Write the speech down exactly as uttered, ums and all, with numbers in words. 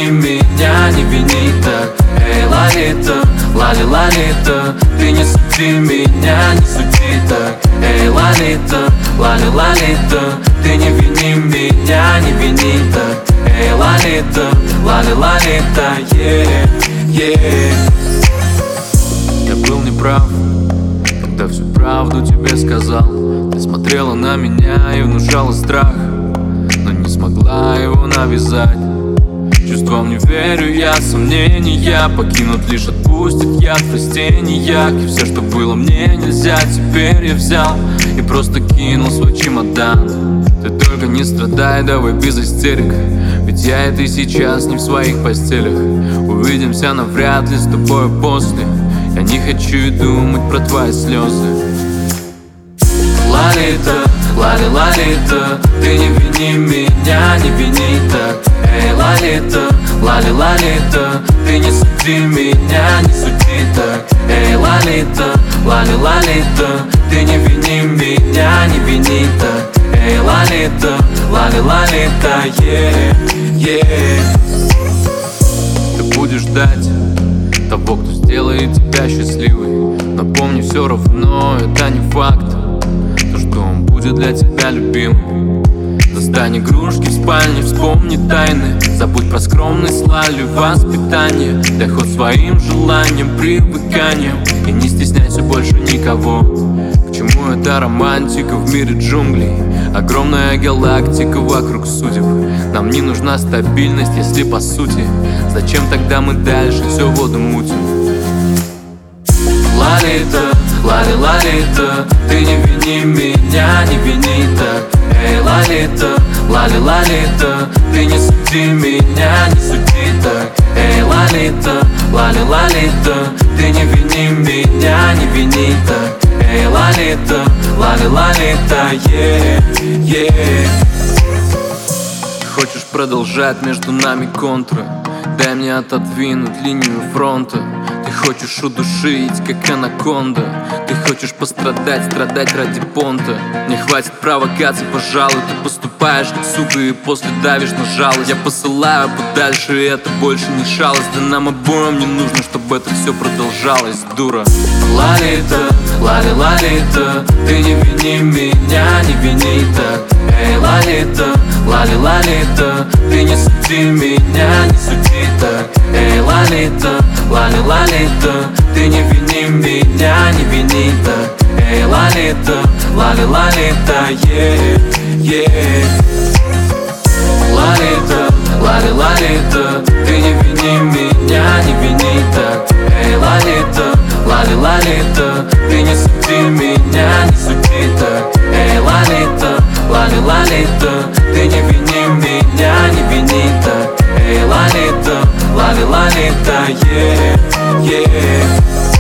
вини меня, не вини так. Эй, лолита, лали-лолита, ты не суди меня, не суди так. Эй, лолита, лали-лолита, ты не вини меня, не вини так. Эй, лолита, лали-лолита, yeah, yeah. Я был неправ, когда всю правду тебе сказал. Ты смотрела на меня и внушала страх, но не смогла его навязать. Чувствам не верю я, сомнения покинут лишь отпустит яд в растениях. И все, что было мне нельзя, теперь я взял и просто кинул свой чемодан. Ты только не страдай, давай без истерик, ведь я и ты сейчас не в своих постелях. Увидимся навряд ли с тобой после. Я не хочу и думать про твои слезы. Лолита, лали-лолита, ты не вини меня, не вини так. Эй, лолита, лали-лолита, ты не суди меня, не суди так. Эй, лолита, лали-лолита, ты не вини меня, не вини так. Эй, лолита, лали-лолита, yeah, yeah. Ты будешь ждать того, кто сделает тебя счастливой, но помни, все равно это не факт, то, что он будет для тебя любимым. Достань игрушки в спальне, вспомни тайны, забудь про скромность, лали, воспитание. Дай ход своим желаниям, привыканиям, и не стесняйся больше никого. К чему эта романтика в мире джунглей? Огромная галактика вокруг судеб. Нам не нужна стабильность, если по сути. Зачем тогда мы дальше все воду мутим? Лолита, лали-лолита, ты не вини меня, не вини так. Эй, лолита, лали-лолита, ты не суди меня, не суди так. Эй, лолита, лали-лолита, ты не вини меня, не вини так. Эй, лолита, лали-лолита, yeah, yeah. Хочешь продолжать между нами контры? Дай мне отодвинуть линию фронта. Ты хочешь удушить, как анаконда. Ты хочешь пострадать, страдать ради понта. Не хватит провокаций, пожалуй. Ты поступаешь как сука и после давишь на жалость. Я посылаю подальше, и это больше не шалость. Да нам обоим не нужно, чтобы это все продолжалось, дура. Лолита, лали-лолита, ты не вини меня, не вини так. Эй, лолита, лали-лолита, ты не суди меня, не суди так. Эй, лолита, лали-лолита, ты не вини меня, не вини так. Эй, лолита, лали-лолита, yeah, yeah. Лолита, лали-лолита, ты не вини меня, не вини так. Эй, лолита, лали-лолита, ты не суди меня, не суди так. Эй, лолита, лали-лолита, ты не вини меня, не вини так. Эй, лолита, лали-лолита, yeah, yeah.